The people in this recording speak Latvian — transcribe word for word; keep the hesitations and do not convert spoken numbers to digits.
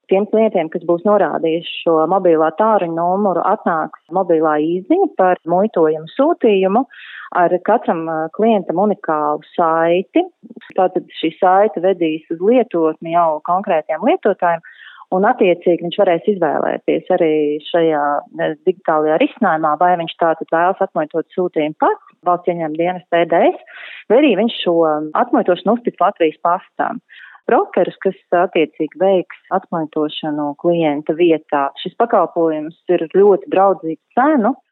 Tiem klientiem, kas būs norādījuši šo mobilā tāruņa numuru, atnāks mobilā īsziņa par muitojumu sūtījumu ar katram klientam unikālu saiti. Tātad šī saita vedīs uz lietotni jau konkrētiem lietotājiem, un attiecīgi viņš varēs izvēlēties arī šajā digitālajā risinājumā, vai viņš tātad vēlas atmuitot sūtījumu pats, valsts ieņēmuma dienesta E D S, vai arī viņš šo atmuitošanu uztiks Latvijas pastām. Brokerus, kas attiecīgi veiks atmuitošanu klienta vietā. Šis pakalpojums ir ļoti draudzīgs cenu.